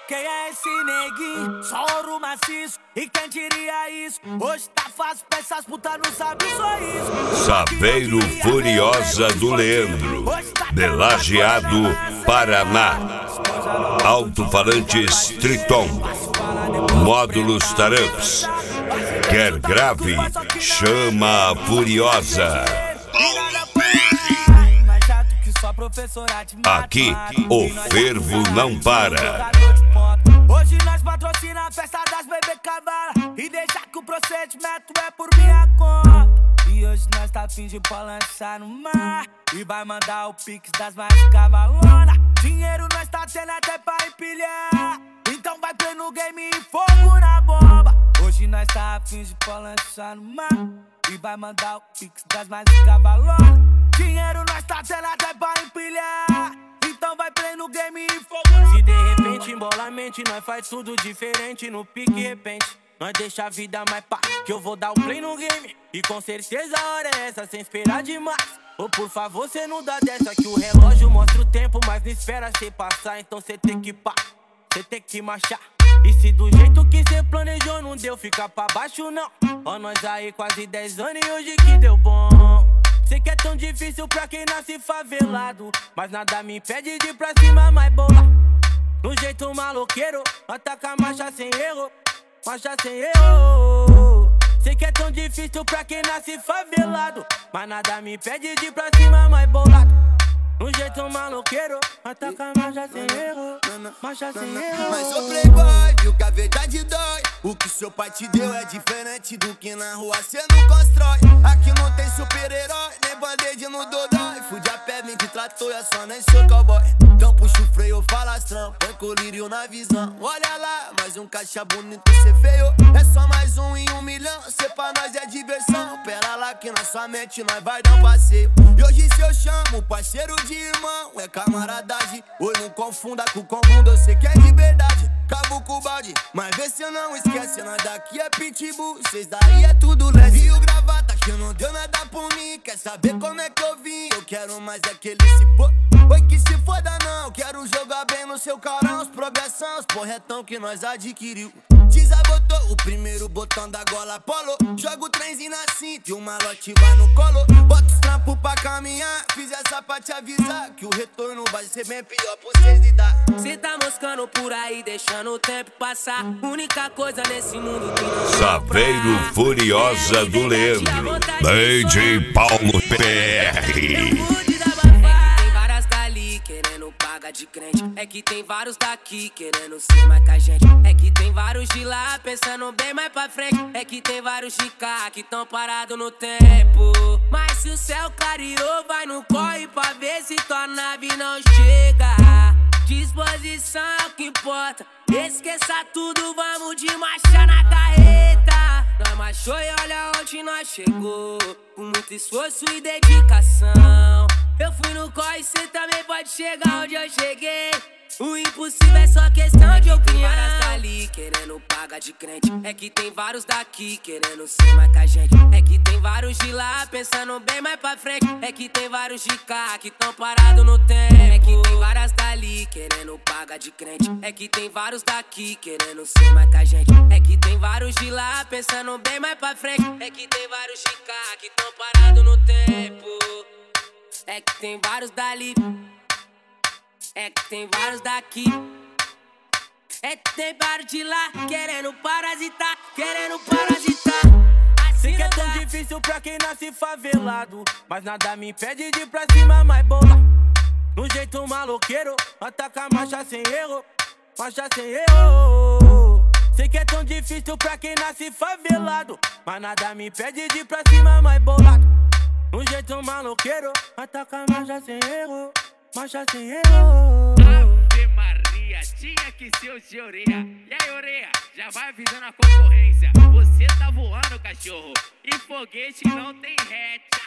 Quem é esse neguinho? Só ouro maciço. E quem diria isso? Hoje tá fácil pra essas putas, não sabe o sorriso. Saveiro Furiosa do Leandro, de Lajeado, Paraná. Alto-falantes Triton, módulos Taramps. Quer grave? Chama a Furiosa. Aqui o fervo não para. Hoje nós patrocina a festa das bebê cabala e deixa que o procedimento é por minha conta. E hoje nós tá fim de balançar no mar e vai mandar o pix das mais cavalona. Dinheiro nós tá tendo até pra empilhar, então vai play no game e fogo na bomba. Hoje nós tá fim de balançar no mar e vai mandar o pix das mais cavalona. Dinheiro nós tá tendo até pra empilhar, então vai play no game e fogo. Se de repente embola a mente, nós faz tudo diferente. No pique repente, nós deixa a vida mais pá, que eu vou dar o play no game. E com certeza a hora é essa, sem esperar demais. Ou por favor, cê não dá dessa, que o relógio mostra o tempo, mas não espera cê passar. Então cê tem que pá, cê tem que marchar. E se do jeito que cê planejou não deu, fica pra baixo não. Ó nós aí quase 10 anos e hoje que deu bom. Sei que é tão difícil pra quem nasce favelado, mas nada me impede de ir pra cima mais bola. No jeito maloqueiro, ataca a marcha sem erro, marcha sem erro. Sei que é tão difícil pra quem nasce favelado, mas nada me impede de ir pra cima mais bolado. No jeito maloqueiro, ataca a marcha sem erro, marcha sem erro. Mas o playboy viu que a verdade dói. O que seu pai te deu é diferente do que na rua cê não constrói. Aqui não tem super-herói, nem band-aid no dodói. Fude a pé, me que tratou, eu só nem sou cowboy. Então puxa o freio, falastrão, põe colírio na visão. Olha lá, mais um caixa bonito, cê feio. É só mais um em 1 milhão, cê pra nós é diversão. Pera lá que na sua mente nós vai dar um passeio. E hoje se eu chamo parceiro de irmão, é camaradagem. Oi, não confunda com confundo, eu sei que é de verdade. Cabo com o balde, mas vê se eu não esquece. Nós daqui é pitbull, cês daí é tudo leve. E o gravata que não deu nada por mim. Quer saber como é que eu vim? Eu quero mais é que ele se pô. Oi, que se foda não, quero jogar bem no seu carão. Os progressão, os porretão que nós adquiriu. Desabotou o primeiro botão da gola polo. Joga o trenzinho na cinta e o malote vai no colo. Bota os trampos pra caminhar, fiz essa pra te avisar que o retorno vai ser bem pior pra vocês lidar. Cê tá moscando por aí, deixando o tempo passar. Única coisa nesse mundo que não Saveiro Furiosa do Leandro, DJ Paulo PR. De crente. É que tem vários daqui querendo ser mais que a gente. É que tem vários de lá pensando bem mais pra frente. É que tem vários de cá que tão parados no tempo. Mas se o céu clareou, vai no corre pra ver se tua nave não chega. Disposição é o que importa. Esqueça tudo, vamos de marcha na carreta. Nós marchou e olha onde nós chegou, com muito esforço e dedicação. Eu fui no corre, cê também pode chegar onde eu cheguei. O impossível é só questão de opinião. Tem várias dali querendo pagar de crente. É que tem vários daqui querendo ser mais que a gente. É que tem vários de lá pensando bem mais pra frente. É que tem vários de cá que tão parados no tempo. É que tem várias dali querendo pagar de crente. É que tem vários daqui querendo ser mais que a gente. É que tem vários de lá pensando bem mais pra frente. É que tem vários de cá que tão parados no tempo. É que tem vários dali, é que tem vários daqui, é que tem vários de lá querendo parasitar, querendo parasitar. Sei que é tão difícil pra quem nasce favelado, mas nada me impede de ir pra cima mais bola. No jeito maloqueiro, ataca a marcha sem erro, marcha sem erro. Sei que é tão difícil pra quem nasce favelado, mas nada me impede de ir pra cima mais bolado. No jeito maloqueiro, ataca a marcha sem erro, marcha sem erro. Ave Maria, tinha que ser o seu Oreia. E aí, Oreia, já vai avisando a concorrência. Você tá voando, cachorro, e foguete não tem ré.